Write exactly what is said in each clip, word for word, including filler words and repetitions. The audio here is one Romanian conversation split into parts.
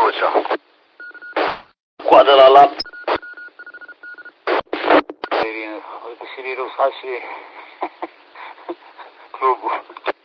forța. Coadă la lap. Uite și virus, ha și clubul.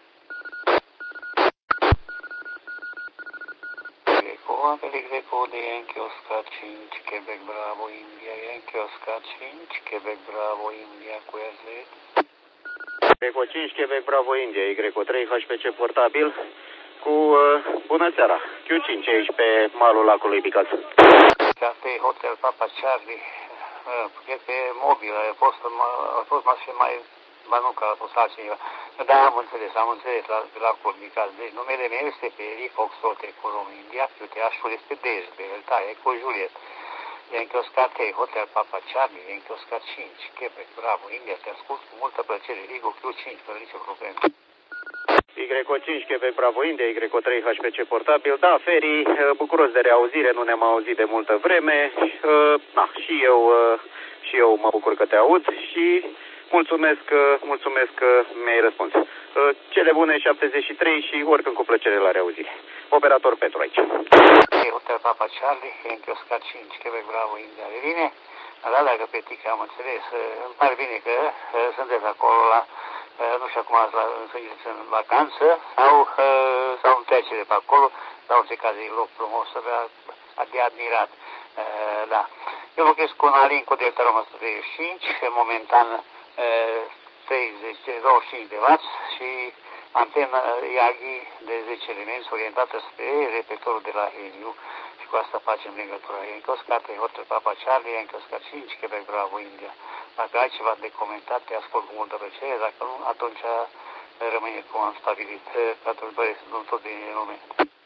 Apele Greco de Yankee Oscar cinci, Quebec Bravo India, Yankee Oscar cinci, Quebec Bravo India cu R Z. Greco cinci, Quebec Bravo India, Y trei, H P C portabil cu uh, bună seara, Q cinci aici pe malul lacului Bicaț. Café Hotel Papa Charlie, uh, cred că e mobil, a fost, a fost mașină mai, ba nu că a fost altcineva. Da, am înțeles, am înțeles la, la Cornical. Deci numele meu este Peri Foxtrot Eco România, Q-T-H-ul este Dezbe, Delta Eco Juliet. Yankee Oscar trei, Hotel Papa Charlie, Yankee Oscar cinci, Quebec Bravo India, te ascult cu multă plăcere, Rigo Q cinci, fără nicio problemă. Y cinci, Quebec Bravo India, Y trei, H P C portabil. Da, Feri, bucuros de reauzire, nu ne-am auzit de multă vreme. Da, și eu, și eu mă bucur că te aud și mulțumesc, mulțumesc că mi-ai răspuns. Cele bune șaptezeci și trei și oricând cu plăcere la reauzire. Operator Petru aici. Hotel Papa Charlie, Yankee Oscar cinci, Quebec Bravo India. Revine? Da, dacă pe tic am înțeles. Îmi pare bine că sunteți acolo la, nu știu acum, la, sunteți în vacanță sau, sau în trecere pe acolo. La orice caz e loc frumos, de admirat. Da. Eu lucrez cu un Alin cu Delta Roma o sută treizeci și cinci, momentan treizeci, douăzeci și cinci de watt și antenă Yagi de zece elemente orientată spre repetorul de la Heliu și cu asta facem legătura. Yankee Oscar trei, Hotel Papa Charlie, Yankee Oscar cinci, Quebec Bravo India. Dacă ai ceva de comentat, te ascult cu multă plăcere, dacă nu, atunci rămâne cum am stabilit, că atunci doresc să nu tot din lume.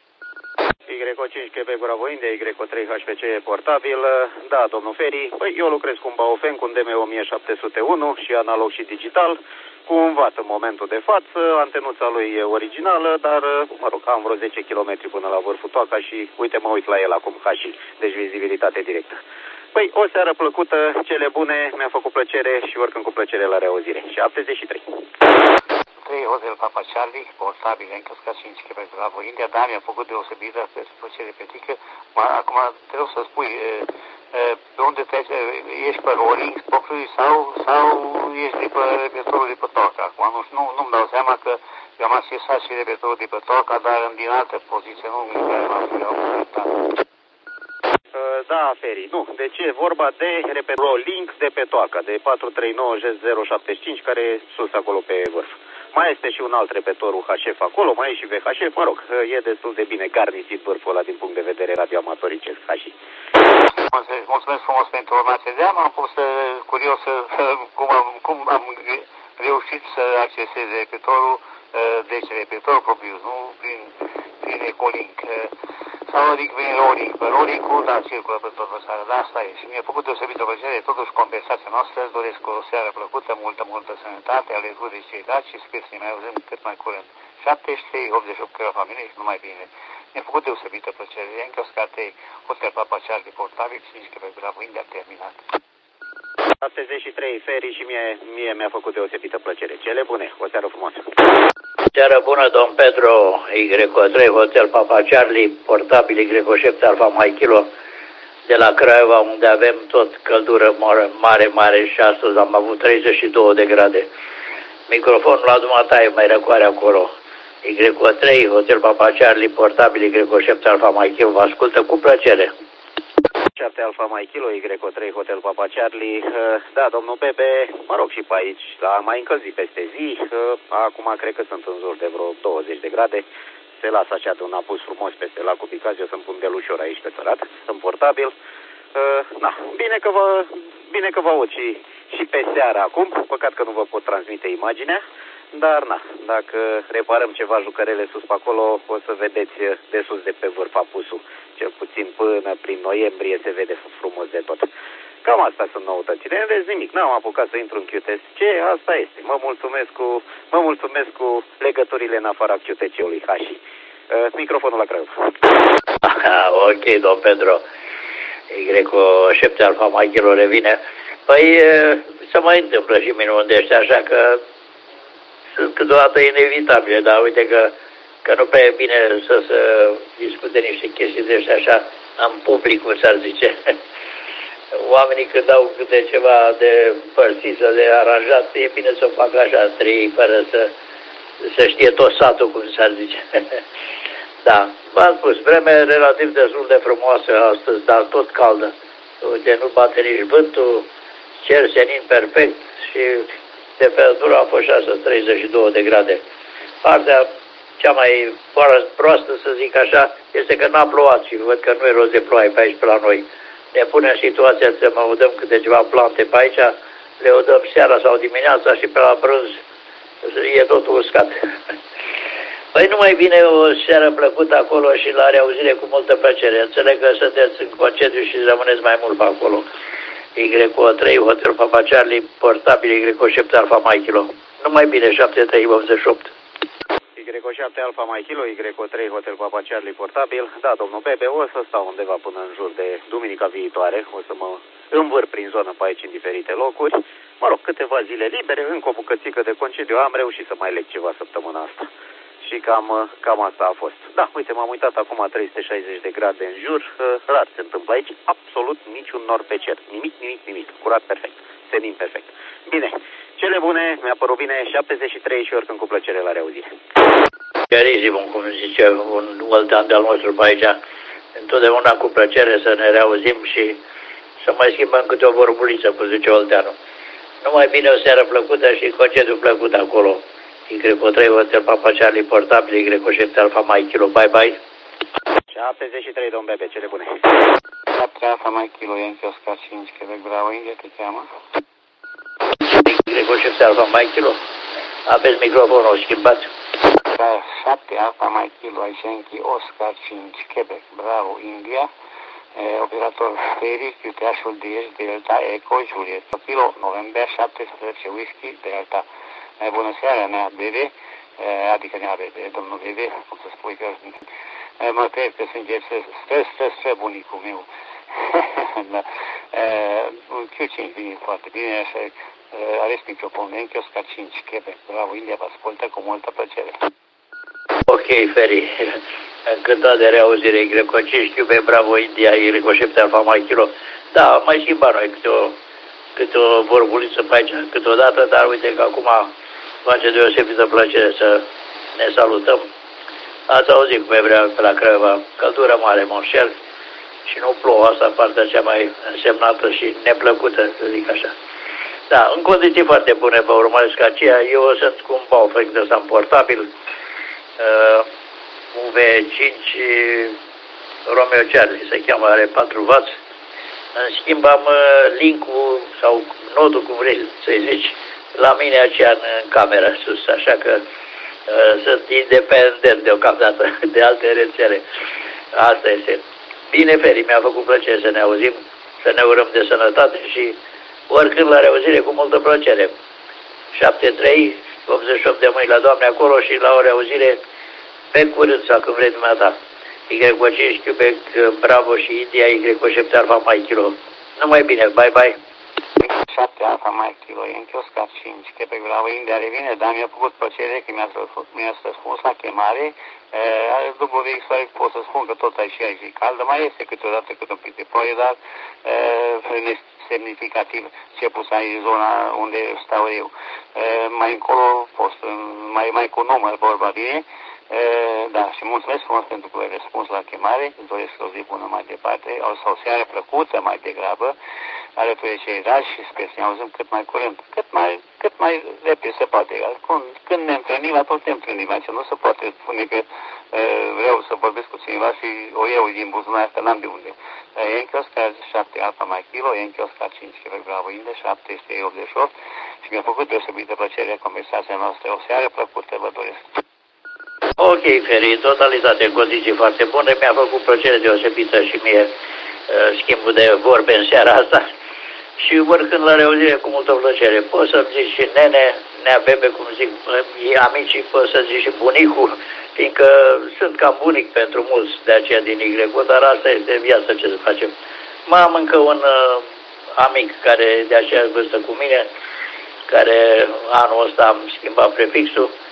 Y cinci, Quebec Bravo India, Y trei, H P C portabil. Da, domnul Feri, păi eu lucrez cu un Baofen, cu un D M o mie șapte sute unu și analog și digital, cu un watt în momentul de față, antenuța lui e originală, dar, mă rog, am vreo zece kilometri până la vârful Toaca și, uite, mă uit la el acum, ca și, deci vizibilitate directă. Păi, o seară plăcută, cele bune, mi-a făcut plăcere și oricând cu plăcere la reauzire. șaptezeci și trei. trei, Hotel Papa Charlie, portabil, Yankee Oscar cinci, Quebec Bravo India. Da, mi-a făcut deosebită plăcere pe tică. Acum, trebuie să spui, pe unde treci, ești pe rolling propriu sau, sau ești de pe repertorul de pe Toaca? Acum, nu, nu, nu-mi dau seama că eu am accesat și repertorul de pe Toaca, dar în din altă poziție, nu în care m-am comentat. Da, Feri, nu. Deci e vorba de repertorul link de pe Toaca, de patru trei nouă J zero șapte cinci, care e sus acolo pe vârf. Mai este și un alt repetorul H F acolo, mai e și V H F, mă rog, e destul de bine garnisit vârful ăla din punct de vedere radioamatoricesc, ca și. Mulțumesc frumos pentru informație de am, am fost curios cum am, cum am reușit să accesez repetorul, deci repetorul propriu, nu prin, prin Ecolink. Sau adică prin Rolling, pe Rolling-ul, dar circulă pe tot seara, da, asta e. Și mi-a făcut deosebită plăcere, totuși compensația noastră, îți doresc o seară plăcută, multă, multă sănătate, alături de ceilalți și sper să ne mai auzim cât mai curând. șaptezeci și trei, optzeci și opt la familie și numai bine. Mi-a făcut deosebită plăcere, Yankee Oscar trei, Hotel Papa Charlie portabil, cinci Quebec Bravo India, terminat. șaptezeci și trei, Feri, și mie, mie mi-a făcut deosebită plăcere. Cele bune, o seară frumoasă. Seară bună, domn Pedro, Y trei, Hotel Papa Charlie, portabil Y șapte Alfa Mai Kilo, de la Craiova, unde avem tot căldură mare, mare, mare și astăzi am avut treizeci și două de grade. Microfonul la dumneata e mai răcoare acolo. Y trei, Hotel Papa Charlie, portabil Y șapte Alfa Mai Kilo, vă ascultă cu plăcere. șapte Alfa Mai Kilo, Y trei, Hotel Papa Charlie. Da, domnul Bebe, mă rog și pe aici, a mai încălzit peste zi. Acum cred că sunt în jur de vreo douăzeci de grade. Se lasă așa de un apus frumos peste lacul Bicaz. Eu sunt pundelușor aici pe sărat, sunt portabil. Na, bine că vă, bine că vă aud și, și pe seara acum. Păcat că nu vă pot transmite imaginea. Dar, na, dacă reparăm ceva jucărele sus pe acolo, o să vedeți de sus de pe vârf apusul. Cel puțin până prin noiembrie se vede frumos de tot. Cam asta sunt noutățile. În rest nimic, n-am apucat să intru în Q T C, asta este. Mă mulțumesc cu, mă mulțumesc cu legăturile în afara Q T C-ului, Hași. Uh, microfonul la Craiova. Ok, domn Pedro. Y șapte Alfa Mai Kilo revine. Păi se mai întâmplă și minuni de ăștia, așa că sunt câteodată inevitabile, dar uite că că nu prea e bine să se discute niște chestii de ăștia așa în public, cum s-ar zice. Oamenii când au câte ceva de părțit sau de aranjat, e bine să o facă așa, trei, fără să, să știe tot satul, cum s-ar zice. Da, v-am spus, vreme relativ destul de frumoasă astăzi, dar tot caldă. Uite, nu bate nici vântul, cer senin perfect și temperatura a fost șase treizeci și două de grade. Partea cea mai proastă, să zic așa, este că n-a plouat și văd că nu e rost de ploaie pe aici, pe la noi. Ne punem în situația să mă udăm câte ceva plante pe aici, le udăm seara sau dimineața și pe la prânz e totul uscat. Păi numai bine o seară plăcută acolo și la reauzire cu multă plăcere. Înțeleg că sunteți în concediu și rămâneți mai mult pe acolo. Y O trei, Hotel Papa Charlie, portabil Y O șapte Alfa Mike Kilo. Numai bine, șapte trei optzeci și opt. Y O șapte Alfa Mike Kilo, Y O trei, Hotel Papa Charlie, portabil. Da, domnul Bebe, o să stau undeva până în jur de duminica viitoare. O să mă învâr prin zonă pe aici în diferite locuri. Mă rog, câteva zile libere, încă o bucățică de concediu. Am reușit să mai leg ceva săptămâna asta. Și cam, cam asta a fost. Da, uite, m-am uitat acum trei sute șaizeci de grade în jur. Rar se întâmplă aici, absolut niciun nor pe cer. Nimic, nimic, nimic. Curat perfect. Senin perfect. Bine, cele bune, mi-a părut bine, șaptezeci și trei și oricând cu plăcere la reauzire. Chiarizim, cum zice un oltean de-al nostru pe aici, întotdeauna cu plăcere să ne reauzim și să mai schimbăm câte o vorbuliță, cum zice olteanul. Numai bine, o seară plăcută și concediu plăcut acolo. Y O trei, Hotel Papa Charlie, portabil, Y O șapte Alfa Mike Kilo, bye bye. șaptezeci și trei, domn Bebe, cele bune. șapte Alfa Mike Kilo, Yankee Oscar cinci, Quebec Bravo, India, te cheamă? Y O șapte Alfa Mike Kilo, aveți microfonul schimbat? Da, șapte Alfa Mike Kilo, Yankee Oscar cinci, Quebec Bravo, India, eh, operator Ferry, Q-T-H-ul Delta, Eco, Juliet, Kilo, November șaptesprezece, Whisky, Delta. Bună seara, Nea Bebe, adică Nea Bebe, domnul Bebe, cum să spui că mă cred că sunteți stră, stră, stră bunicul meu. Da. Q cinci vine foarte bine, așa, ales microfonul, Yankee Oscar cinci, Quebec, Bravo, India, vă ascultă cu multă plăcere. Ok, Ferry, încântat de reauzire, Y O cinci, Quebec, Bravo, India, Y O șapte Alfa Mike Kilo. Da, mai schimba noi câte o, câte o vorbuliță pe aici, câteodată, dar uite că acum face deosebită plăcere să ne salutăm. Ați auzit cum e vremea pe la Craiova, căldură mare, monșel, și nu plouă, asta partea cea mai însemnată și neplăcută, să zic așa. Da, în condiții foarte bune vă urmăresc aceea. Eu sunt cu un Baofeng de ăsta portabil, uh, U V cinci Romeo Charlie, se cheamă, are patru wați. În schimb am uh, link-ul sau nodul, cum vrei să-i zici, la mine aceea în, în cameră sus, așa că uh, sunt independent deocamdată de alte rețele. Asta este. Bine, Feri, mi-a făcut plăcere să ne auzim, să ne urăm de sănătate și oricând la reauzire cu multă plăcere. șapte trei optzeci și opt de mâini la Doamne acolo și la o reauzire pe curând sau când vrei dumneata. Y O cinci, Quebec, Bravo și India, Y O șapte Alfa Mike Kilo. Numai bine, bye bye. șapte Alfa Mike Kilo, Yankee Oscar cinci, Quebec Bravo, India revine, dar mi-a făcut plăcere că mi-a mi răspuns la chemare. După V X pot să spun că tot aici e caldă, mai este câteodată cât un pic de ploaie, dar e, semnificativ ce pus aici zona unde stau eu. Mai încolo fost, mai, mai cu număr vorba bine. Da, și mulțumesc frumos pentru că ai răspuns la chemare, îți doresc o zi bună mai departe, sau o seară plăcută mai degrabă, alături de cei dragi și sper să ne auzim cât mai curând, cât mai, cât mai repede se poate. Când ne întâlnim, atunci ne întâlnim, aici nu se poate spune că vreau să vorbesc cu cineva și o iau din buzunar, că n-am de unde. Yankee Oscar șapte Alfa Mike Kilo, Yankee Oscar cinci, Quebec Bravo, India, șapte optzeci și opt și mi-a făcut deosebită plăcere conversația noastră. O seară plăcută vă doresc. Ok, Feri, în totalitate, în condiții foarte bune, mi-a făcut plăcere deosebită și mie uh, schimbul de vorbe în seara asta. Și oricând la reauzire cu multă plăcere. Poți să-mi zici și nene, Nea Bebe, cum zic amicii, poți să zici și bunicul, fiindcă sunt cam bunic pentru mulți de aceea din Y, dar asta este viața, ce să facem. Mai am încă un uh, amic care de aceeași vârstă cu mine, care anul ăsta am schimbat prefixul,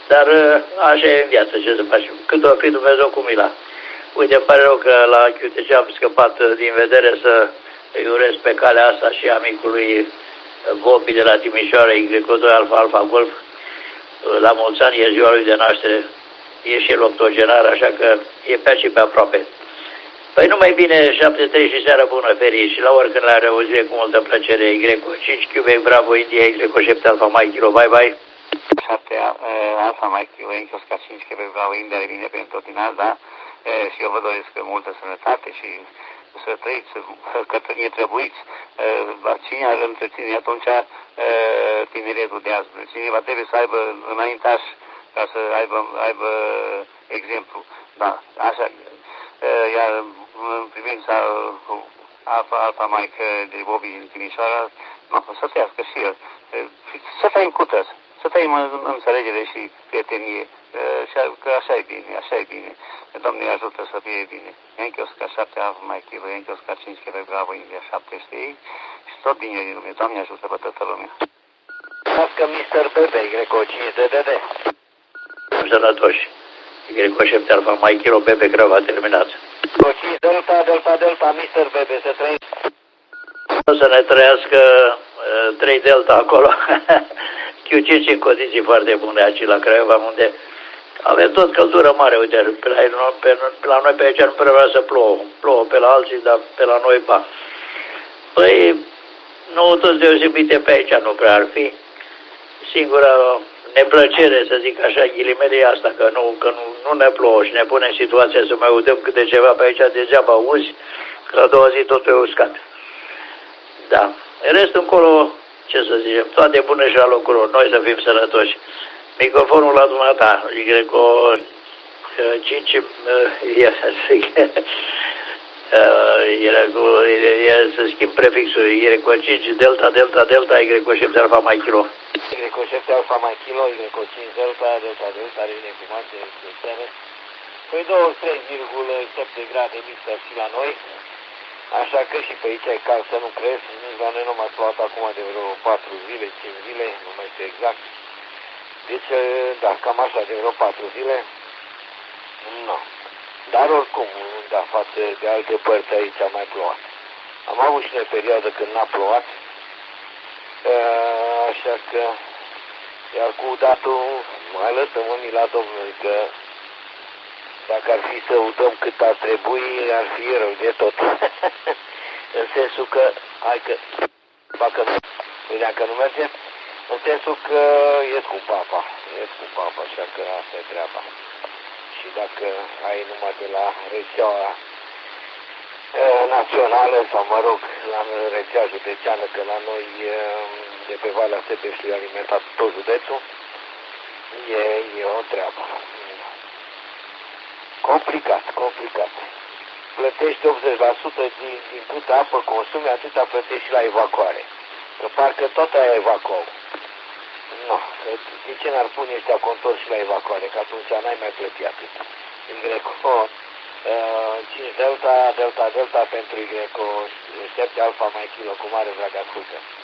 Dar așa e în viață, ce să facem. Cât o fi Dumnezeu cu mila. Uite, îmi pare rău că la Q T C am scăpat din vedere să îi urez pe calea asta și amicului Bobi de la Timișoara, Y doi Alfa Alfa Golf. La mulți ani e ziua lui de naștere, e și el octogenar, așa că e pe aici pe aproape. Păi numai bine, șapte trei și seară bună, Feri, și la oricând la reauzire cu multă plăcere, Y cinci Quebec Bravo India, Y șapte Alfa Mike Kilo, bye bye. șapte Alfa Mike Kilo, India Oscar cinci Quebec Bravo India, revine pentru tot din azi, da? E, și eu vă doresc multă sănătate și să trăiți, cătărie trebuiți, cine ar întreține atunci tineretul de azi. Cineva trebuie să aibă înaintaș ca să aibă, aibă exemplu. Da, așa. Iar în privința Alfa, Alfa Mike de Bobi din Timișoara, nu, să trăiască și el. Să trăim cu tăți, să trăim în înțelegere și prietenie. Că așa e bine, așa e bine. Doamne ajută să fie bine. Yankee Oscar șapte Alfa Mike Kilo, Yankee Oscar cinci Quebec Bravo India șapte știi și tot bine din lume. Doamne ajută pe toată lumea. Mască mister Bebe, Y cinci D D D. Sănătoși. Y șapte Alfa Mike Kilo, Bebe Grava terminat. Y cinci Delta, Delta, Delta, mister Bebe, să trăiți. O să ne trăiască trei Delta acolo. Q cinci în condiții foarte bune aici la Craiova, unde avem tot căldură mare. Uite, pe la, pe, pe la noi pe aici nu prea vrea să plouă. Plouă pe la alții, dar pe la noi ba. Păi, noutăți deosebite pe aici nu prea ar fi. Singura neplăcere, să zic așa, ghilimele e asta, că nu, că nu, nu ne plouă și ne pune în situația să mai udăm câte ceva pe aici, degeaba auzi, că la a doua zi totul e uscat. Da. Restul încolo, ce să zicem, toate bune și la locul lor, noi să fim sănătoși. Microfonul la dumneata, Y cinci, ia să zic, să schimb prefixul, Y cinci, Delta, Delta, Delta, Y șapte Alfa Mike Kilo. Y șapte Alfa Mike Kilo, Y cinci Delta, Delta, Delta, revine cu mare seară. Păi douăzeci și trei virgulă șapte grade mister și la noi. Așa că și pe aici e cald, să nu crezi, nici la noi nu m-a plouat acum de vreo patru zile, cinci zile, nu mai știu exact. Deci, da, cam așa, de vreo patru zile. Nu. Dar oricum, da, față de alte părți aici a mai plouat. Am avut și o perioadă când n-a plouat. Așa că, iar cu datul, mai lăsăm-mi la Domnului, că dacă ar fi să udăm cât ar trebui, ar fi rău de tot. În sensul că, hai că, dacă nu, dacă nu merge, în sensul că e scump apa, e scump apa, așa că asta e treaba. Și dacă ai numai de la rețeaua națională, sau mă rog, la rețea județeană, că la noi de pe Valea Sebeșului alimentat tot județul, e, e o treabă. Complicat, complicat. Plătești optzeci la sută din, din câtă apă consumi, atâta plătești și la evacuare. Că parcă tot aia evacuau. Nu, de ce n-ar pune ăștia contor și la evacuare? Că atunci n-ai mai plătit atât. Y cinci Delta, Delta, Delta pentru Y șapte Alfa Mike Kilo, cu mare drag ascultă.